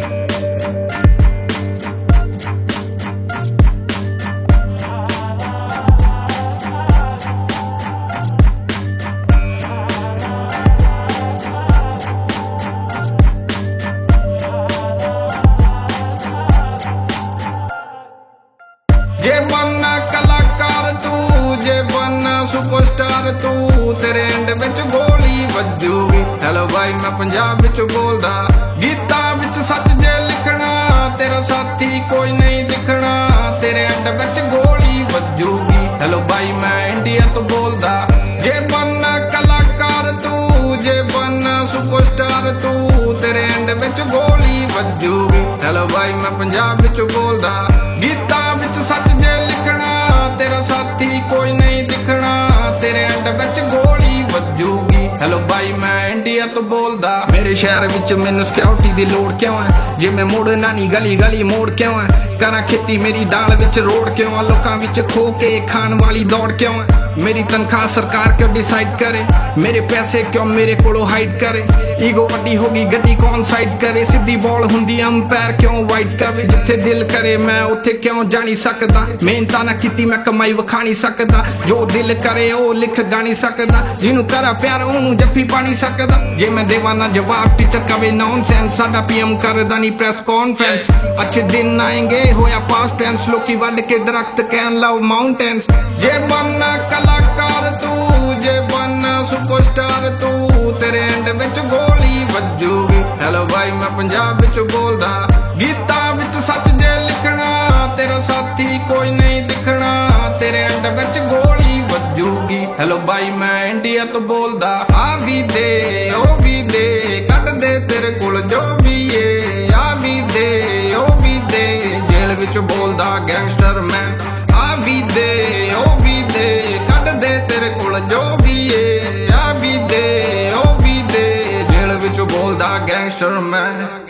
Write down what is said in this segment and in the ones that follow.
जे बनना कलाकार तू, जे बनना सुपरस्टार तू, तेरे एंड विच गोली वजूगी। हेलो भाई मैं पंजाब विच बोलदा, गीतां विच सच जे लिखना, तेरा साथी कोई नहीं दिखना, तेरे एंड विच गोली वजूगी। हेलो भाई मैं इंडिया तो बोलदा, जे बनना कलाकार तू, जे बनना सुपरस्टार तू, तेरे एंड विच गोली वजूगी। हेलो भाई मैं पंजाब विच बोलदा, गीतां विच सच जे लिखना, तेरा साथी कोई नहीं दिखना, तेरे एंड विच गोली वजूगी। हेलो भाई मैं इंडिया तो बोलदा, मेरे शहर विच मैनू सिक्योरिटी दी लोड़ क्यों है, जे मैं मुड़ना नहीं गली गली मोड़ क्यों है, करा खेती मेरी दाल विच रोड क्यों है, लोकां विच खो के खान वाली दौड़ क्यों है, मेरी तनख्वाह सरकार क्यों डिसाइड करे, मेरे पैसे क्यों मेरे कोलों हाइड करे, ईगो वड्डी होगी गड्डी कौन साइड करे, सीधी बॉल हुंदी अंपायर क्यों वाइट करे, जिथे दिल करे मैं उत्थे क्यों जा नहीं सकदा, मेहनत ना कीती मैं कमाई विखा नहीं सकदा, जो दिल करे ओ लिख गा नहीं सकदा, जिन्नू करा प्यार ओनू जफ्फी पा नहीं सकदा, जे मैं देवा ना जवाब टीचर कवे नॉनसेंस, साडा पीएम करदा नहीं प्रेस कॉन्फ्रेंस, अच्छे दिन आएंगे होया पास्ट टेंस, लोकी वड के दरख्त कैन लव माउंटेन्स। जे बनना कलाकार तू, जे बनना सुपरस्टार तू, तेरे एंड विच गोली वजूगी। हेलो भाई मैं पंजाब विच बोलदा, गीतां विच सच जे लिखना, तेरा साथी कोई नहीं दिखना, तेरे एंड विच गोली वजूगी। हेलो भाई मैं इंडिया तो बोलदा, आ भी दे ओ भी दे, कट दे तेरे कोल जो भी है, आ भी दे ओ भी दे, जेल विच बोलदा गैंगस्टर मैं, आ भी दे ओ भी दे, कट दे तेरे कोल जो भी है, आ भी दे ओ भी दे, जेल विच बोलदा गैंगस्टर मैं।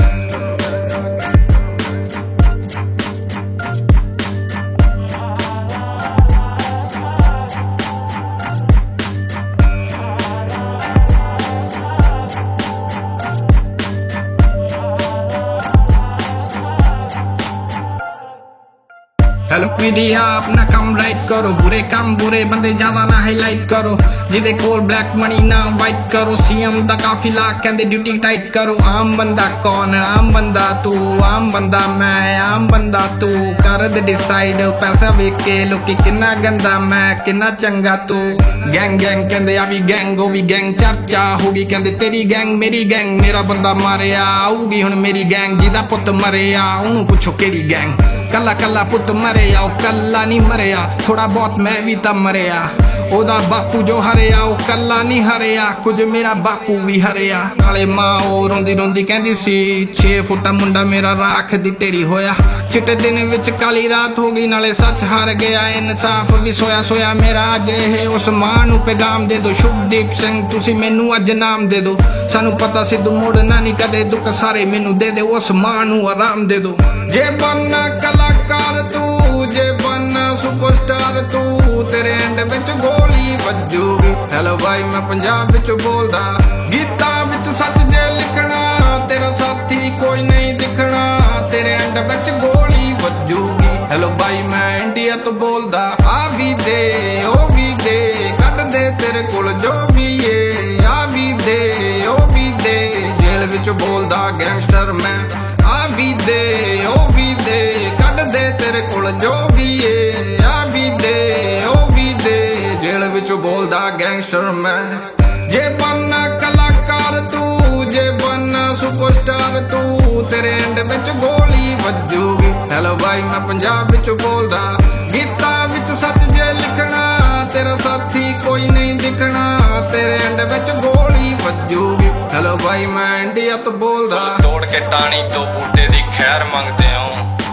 हेलो मीडिया अपना काम राइट करो, बुरे काम बुरे बंदे ज्यादा ना हाईलाइट करो, जिदे कोल ब्लैक मनी ना वाइट करो, सीएम दा काफिला कहंदे ड्यूटी टाइट करो, आम बंदा कौन, आम बंदा तू, आम बंदा मैं, आम बंदा तू, कर दे डिसाइड पैसा वेख के लोकी किन्ना गंदा मैं किन्ना चंगा तू, गैंग गैंग कहंदे आ भी गैंग ओ भी गैंग, चर्चा होगी कहंदे तेरी गैंग मेरी गैंग, मेरा बंदा मारिया आऊगी हुण मेरी गैंग, जिदा पुत मरिया ओनू पुछो केड़ी गैंग, कला कला पुत मरिया ओ कला नहीं मरिया, थोड़ा बहुत मैं भी ता मरिया, ओदा बापू जो हरिया ओ कला नहीं हरिया, कुछ मेरा बापू भी हरिया, नाले मां ओ रोंदी रोंदी कहंदी सी 6 फुटा मुंडा मेरा राख दी टेरी होया, चिट्टे दिन विच काली रात हो गई, नाले सच हार गया इंसाफ भी सोया सोया मेरा, अज ये उस मां नू पैगाम दे दो, शुभदीप सिंह तुसी मैनू अज नाम दे दो, सानू पता सिद्धू मुड़ना नहीं कदे, दुख सारे मैनू दे दे, उस मां नू आराम दे दो। जे बनना कलाकार तू, जे बनना सुपरस्टार तू, तेरे एंड विच गोली वजूगी। हेलो भाई मैं पंजाब विच बोलदा, गीतां विच सच जे लिखना, तेरा साथी कोई नहीं दिखना, तेरे एंड विच गोली वजूगी। हेलो भाई मैं इंडिया तो बोलदा, आ भी दे ओ भी दे, कट दे तेरे कोल जो भी है, आ भी दे ओ भी दे, जेल विच बोलदा गैंगस्टर मैं, आ भी दे ओ भी दे, कट दे तेरे कोल जो भी है, आ भी दे ओ भी दे, जेल विच बोलदा गैंगस्टर मैं। जे बनना कलाकार तू, जे बनना सुपरस्टार तू, तेरे एंड विच गोली वजूगी। हेलो भाई मैं पंजाब विच बोलदा, गीतां विच सच जे लिखना, तेरा साथी कोई नहीं दिखना, तेरे एंड विच गोली वजूगी। हेलो भाई मैं इंडिया तो बोलदा, तोड़ के टाणी तो बूटे दी खैर मंगदे हो,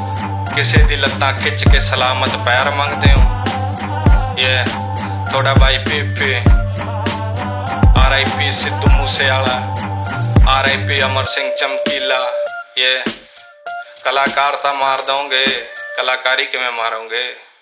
किसे दी लत्तां खिच के सलामत पैर मंगदे हो, ये थोड़ा भाई पीपी, RIP सिद्धू मूसेवाला, RIP अमर सिंह चमकीला, ये कलाकार ता मार दोगे, कलाकारी किवें मारोगे।